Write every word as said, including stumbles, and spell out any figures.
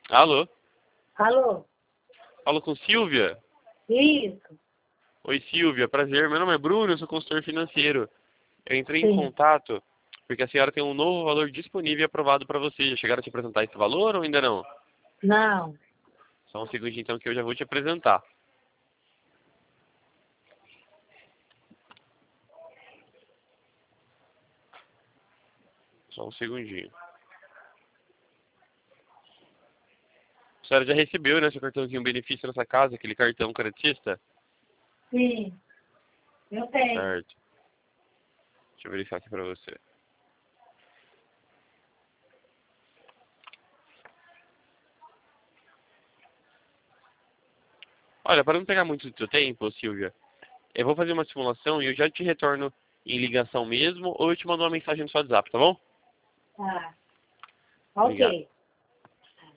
Alô? Alô? Falo com Silvia? Isso. Oi, Silvia. Prazer. Meu nome é Bruno, eu sou consultor financeiro. Eu entrei em Sim. contato porque a senhora tem um novo valor disponível e aprovado para você. Já chegaram a te apresentar esse valor ou ainda não? Não. Só um segundo então que eu já vou te apresentar. Só um segundinho. A senhora já recebeu, né, seu cartãozinho benefício nessa casa, aquele cartão creditista? Sim. Eu tenho. Certo. Deixa eu verificar aqui para você. Olha, para não pegar muito do seu tempo, Silvia, eu vou fazer uma simulação e eu já te retorno em ligação mesmo ou eu te mando uma mensagem no seu WhatsApp, tá bom? Tá. Obrigado. Ok.